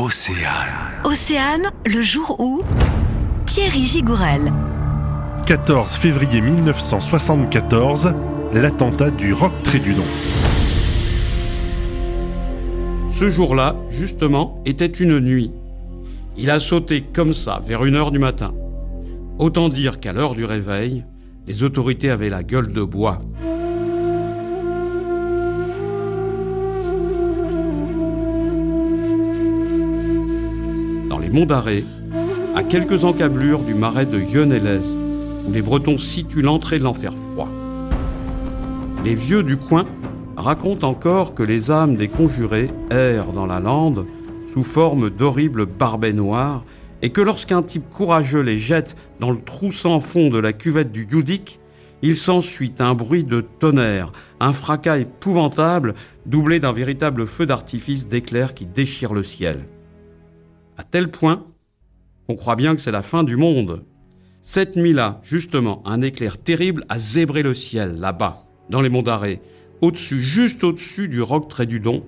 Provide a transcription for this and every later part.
Océane. Océane, le jour où Thierry Gigourel. 14 février 1974, l'attentat du Rock Trédudon. Ce jour-là, justement, était une nuit. Il a sauté comme ça, vers 1h du matin. Autant dire qu'à l'heure du réveil, les autorités avaient la gueule de bois. Dans les monts d'Arrée, à quelques encablures du marais de Yonne-et-Lez, où les Bretons situent l'entrée de l'enfer froid. Les vieux du coin racontent encore que les âmes des conjurés errent dans la lande sous forme d'horribles barbets noirs et que lorsqu'un type courageux les jette dans le trou sans fond de la cuvette du Youdik, il s'ensuit un bruit de tonnerre, un fracas épouvantable doublé d'un véritable feu d'artifice d'éclairs qui déchire le ciel. À tel point qu'on croit bien que c'est la fin du monde. Cette nuit-là, justement, un éclair terrible a zébré le ciel, là-bas, dans les monts d'Arrée, juste au-dessus du Rock Trédudon,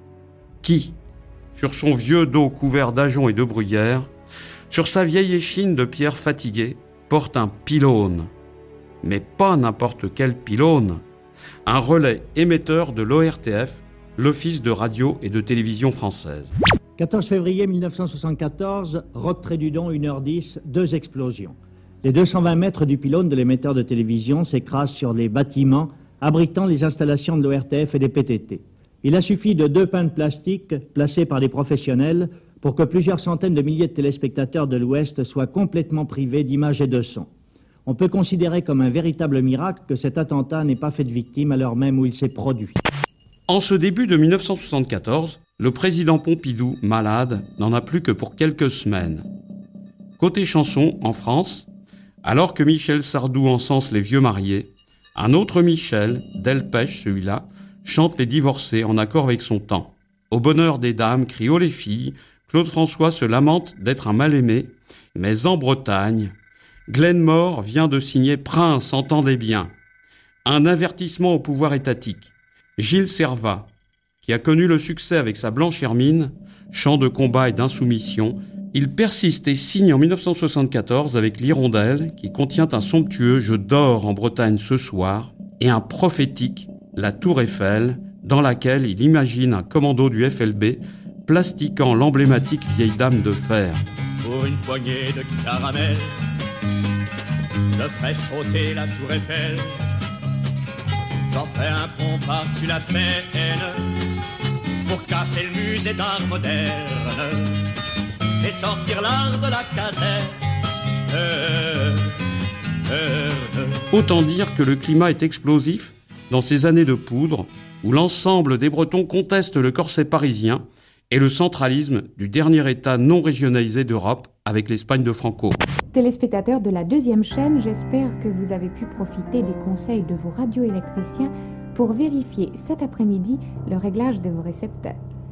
qui, sur son vieux dos couvert d'ajoncs et de bruyères, sur sa vieille échine de pierre fatiguée, porte un pylône. Mais pas n'importe quel pylône. Un relais émetteur de l'ORTF, l'Office de radio et de télévision française. 14 février 1974, Rock Trédudon, 1h10, 2 explosions. Les 220 mètres du pylône de l'émetteur de télévision s'écrasent sur les bâtiments abritant les installations de l'ORTF et des PTT. Il a suffi de 2 pains de plastique placés par des professionnels pour que plusieurs centaines de milliers de téléspectateurs de l'Ouest soient complètement privés d'images et de sons. On peut considérer comme un véritable miracle que cet attentat n'ait pas fait de victimes à l'heure même où il s'est produit. En ce début de 1974, le président Pompidou, malade, n'en a plus que pour quelques semaines. Côté chanson, en France, alors que Michel Sardou encense les vieux mariés, un autre Michel, Delpech celui-là, chante les divorcés en accord avec son temps. Au bonheur des dames, crient haut les filles, Claude François se lamente d'être un mal-aimé, mais en Bretagne, Glenmore vient de signer Prince, entendez bien. Un avertissement au pouvoir étatique. Gilles Servat, qui a connu le succès avec sa Blanche Hermine, chant de combat et d'insoumission, il persiste et signe en 1974 avec l'Hirondelle, qui contient un somptueux « Je dors en Bretagne ce soir » et un prophétique « La Tour Eiffel », dans laquelle il imagine un commando du FLB plastiquant l'emblématique vieille dame de fer. Pour une poignée de caramel, je ferai sauter la Tour Eiffel. J'en ferai un pont par-dessus la Seine pour casser le musée d'art moderne et sortir l'art de la caserne. Autant dire que le climat est explosif dans ces années de poudre où l'ensemble des Bretons contestent le corset parisien et le centralisme du dernier État non régionalisé d'Europe avec l'Espagne de Franco. Téléspectateurs de la 2e chaîne, j'espère que vous avez pu profiter des conseils de vos radioélectriciens pour vérifier cet après-midi le réglage de vos récepteurs.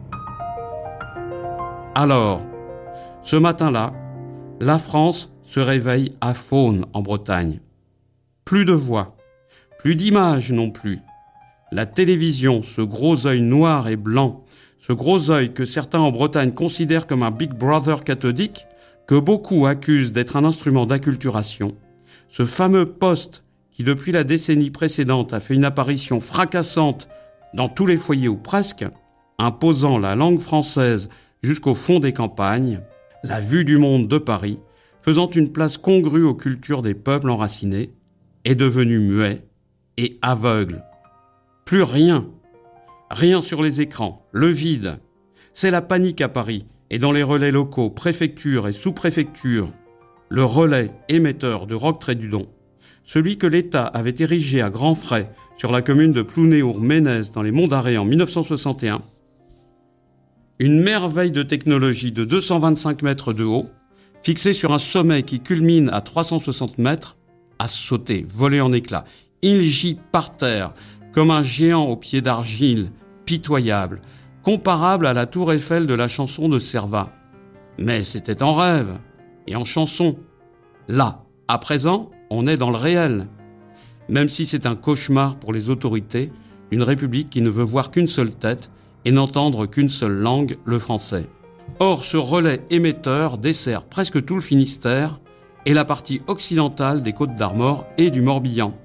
Alors, ce matin-là, la France se réveille à Faune en Bretagne. Plus de voix, plus d'images non plus. La télévision, ce gros œil noir et blanc, ce gros œil que certains en Bretagne considèrent comme un Big Brother cathodique, que beaucoup accusent d'être un instrument d'acculturation, ce fameux poste qui depuis la décennie précédente a fait une apparition fracassante dans tous les foyers ou presque, imposant la langue française jusqu'au fond des campagnes, la vue du monde de Paris, faisant une place congrue aux cultures des peuples enracinés, est devenu muet et aveugle. Plus rien. Rien sur les écrans, le vide. C'est la panique à Paris et dans les relais locaux, préfectures et sous-préfectures. Le relais émetteur de Rock Trédudon, celui que l'État avait érigé à grands frais sur la commune de Plounéour-Ménez dans les monts d'Arrée en 1961, une merveille de technologie de 225 mètres de haut, fixée sur un sommet qui culmine à 360 mètres, a sauté, volé en éclats. Il gît par terre, comme un géant aux pieds d'argile, pitoyable, comparable à la tour Eiffel de la chanson de Servat. Mais c'était en rêve et en chanson. Là, à présent, on est dans le réel. Même si c'est un cauchemar pour les autorités d'une république qui ne veut voir qu'une seule tête et n'entendre qu'une seule langue, le français. Or, ce relais émetteur dessert presque tout le Finistère et la partie occidentale des Côtes-d'Armor et du Morbihan.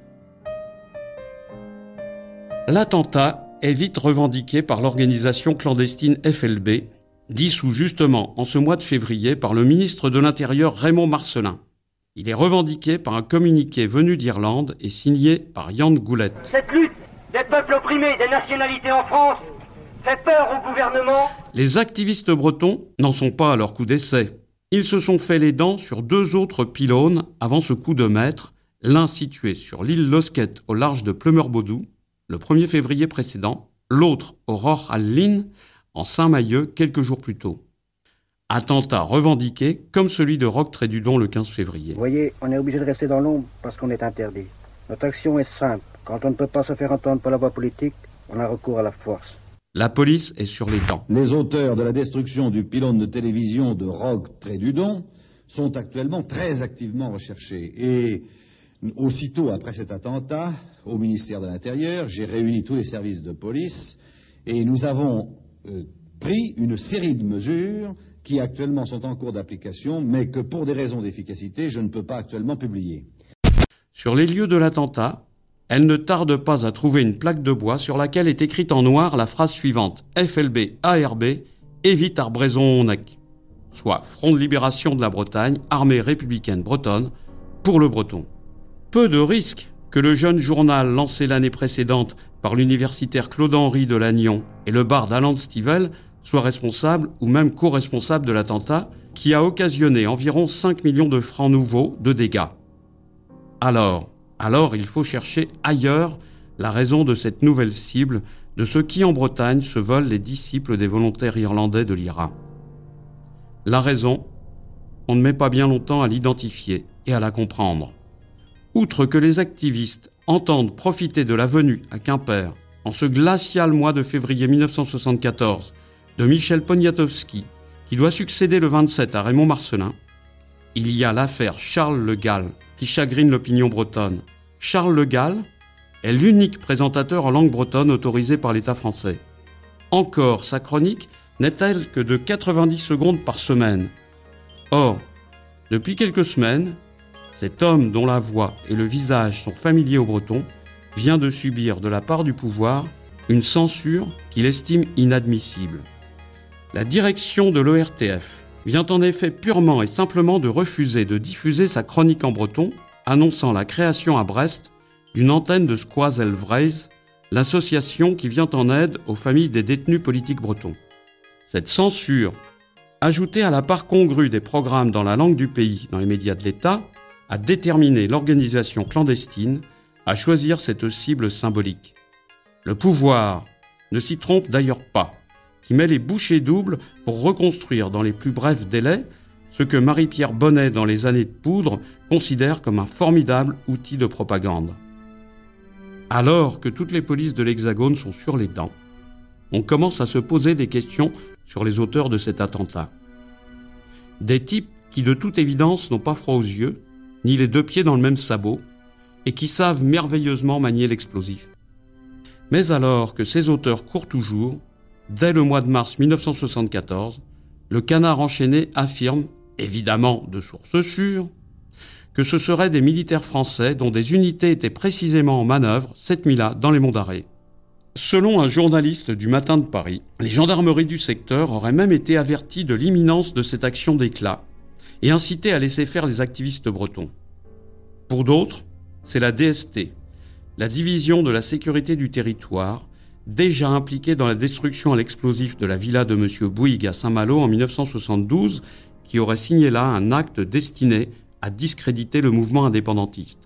L'attentat est vite revendiqué par l'organisation clandestine FLB, dissous justement en ce mois de février par le ministre de l'Intérieur Raymond Marcellin. Il est revendiqué par un communiqué venu d'Irlande et signé par Jan Goulette. Cette lutte des peuples opprimés, des nationalités en France, fait peur au gouvernement. Les activistes bretons n'en sont pas à leur coup d'essai. Ils se sont fait les dents sur 2 autres pylônes avant ce coup de maître, l'un situé sur l'île Losquet au large de Pleumeur-Baudou, le 1er février précédent, l'autre au Roch-al-Lyn, en Saint-Mahieu, quelques jours plus tôt. Attentat revendiqué comme celui de Roch-Trédudon le 15 février. Vous voyez, on est obligé de rester dans l'ombre parce qu'on est interdit. Notre action est simple. Quand on ne peut pas se faire entendre par la voie politique, on a recours à la force. La police est sur les dents. Les auteurs de la destruction du pylône de télévision de Roch-Trédudon sont actuellement très activement recherchés. Et aussitôt après cet attentat, au ministère de l'Intérieur, j'ai réuni tous les services de police et nous avons pris une série de mesures qui actuellement sont en cours d'application, mais que pour des raisons d'efficacité, je ne peux pas actuellement publier. Sur les lieux de l'attentat, elle ne tarde pas à trouver une plaque de bois sur laquelle est écrite en noir la phrase suivante « FLB ARB, évite Arbrézon-Nec », soit Front de libération de la Bretagne, armée républicaine bretonne, pour le breton. Peu de risques que le jeune journal lancé l'année précédente par l'universitaire Claude-Henri de Lannion et le barde Alan Stivell soit responsable ou même co-responsable de l'attentat qui a occasionné environ 5 millions de francs nouveaux de dégâts. Alors il faut chercher ailleurs la raison de cette nouvelle cible de ceux qui en Bretagne se veulent les disciples des volontaires irlandais de l'IRA. La raison, on ne met pas bien longtemps à l'identifier et à la comprendre. Outre que les activistes entendent profiter de la venue à Quimper, en ce glacial mois de février 1974, de Michel Poniatowski, qui doit succéder le 27 à Raymond Marcellin, il y a l'affaire Charles Le Gall qui chagrine l'opinion bretonne. Charles Le Gall est l'unique présentateur en langue bretonne autorisé par l'État français. Encore, sa chronique n'est-elle que de 90 secondes par semaine. Or, depuis quelques semaines, cet homme dont la voix et le visage sont familiers aux Bretons vient de subir de la part du pouvoir une censure qu'il estime inadmissible. La direction de l'ORTF vient en effet purement et simplement de refuser de diffuser sa chronique en breton, annonçant la création à Brest d'une antenne de Squazel Vreiz, l'association qui vient en aide aux familles des détenus politiques bretons. Cette censure, ajoutée à la part congrue des programmes dans la langue du pays dans les médias de l'État, a déterminé l'organisation clandestine à choisir cette cible symbolique. Le pouvoir ne s'y trompe d'ailleurs pas, qui met les bouchées doubles pour reconstruire dans les plus brefs délais ce que Marie-Pierre Bonnet, dans les années de poudre, considère comme un formidable outil de propagande. Alors que toutes les polices de l'Hexagone sont sur les dents, on commence à se poser des questions sur les auteurs de cet attentat. Des types qui, de toute évidence, n'ont pas froid aux yeux, ni les 2 pieds dans le même sabot, et qui savent merveilleusement manier l'explosif. Mais alors que ces auteurs courent toujours, dès le mois de mars 1974, le Canard enchaîné affirme, évidemment de sources sûres, que ce seraient des militaires français dont des unités étaient précisément en manœuvre cette nuit-là dans les Monts d'Arrée. Selon un journaliste du Matin de Paris, les gendarmeries du secteur auraient même été averties de l'imminence de cette action d'éclat et incitées à laisser faire les activistes bretons. Pour d'autres, c'est la DST, la division de la sécurité du territoire, déjà impliquée dans la destruction à l'explosif de la villa de M. Bouygues à Saint-Malo en 1972, qui aurait signé là un acte destiné à discréditer le mouvement indépendantiste.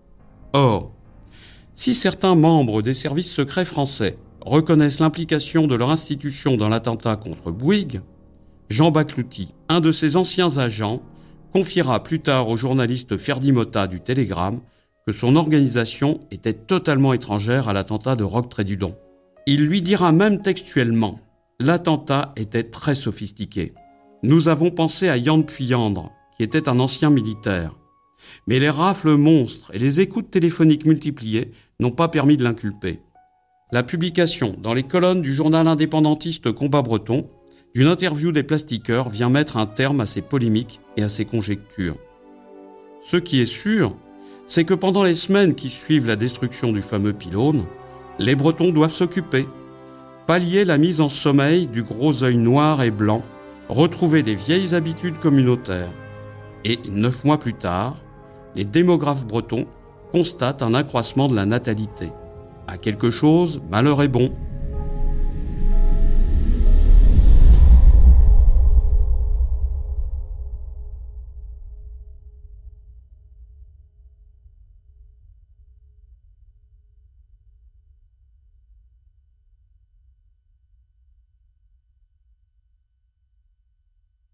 Or, si certains membres des services secrets français reconnaissent l'implication de leur institution dans l'attentat contre Bouygues, Jean Baclouty, un de ses anciens agents, confiera plus tard au journaliste Ferdi Motta du Télégramme que son organisation était totalement étrangère à l'attentat de Roch-Trédudon. Il lui dira même textuellement « L'attentat était très sophistiqué. Nous avons pensé à Yann Puyandre, qui était un ancien militaire. Mais les rafles monstres et les écoutes téléphoniques multipliées n'ont pas permis de l'inculper. » La publication dans les colonnes du journal indépendantiste Combat Breton d'une interview des plastiqueurs vient mettre un terme à ces polémiques et à ces conjectures. Ce qui est sûr, c'est que pendant les semaines qui suivent la destruction du fameux pylône, les Bretons doivent s'occuper, pallier la mise en sommeil du gros œil noir et blanc, retrouver des vieilles habitudes communautaires. Et 9 mois plus tard, les démographes bretons constatent un accroissement de la natalité. À quelque chose, malheur est bon.